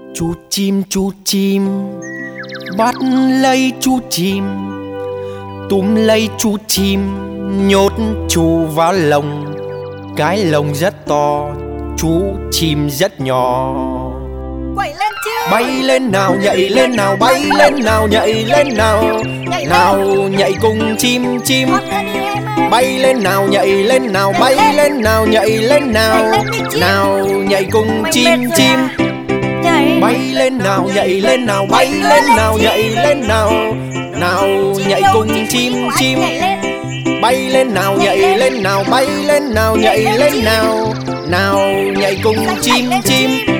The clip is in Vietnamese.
Chú chim bắt lấy chú chim, túm lấy chú chim nhốt chú vào lồng. Cái lồng rất to, chú chim rất nhỏ. Quẩy lên chứ. Bay lên nào, nhảy lên nào, bay lên nào, nhảy lên nào. Nào nhảy cùng chim chim. Bay lên nào, nhảy lên nào, bay lên nào, nhảy lên nào. Nào nhảy cùng chim chim. Bay lên nào, nhảy lên nào, bay lên nào, nhảy lên nào. Nào nhảy cùng chim chim. Bay lên nào, nhảy lên nào, bay lên nào, nhảy lên nào. Nào nhảy cùng chim chim.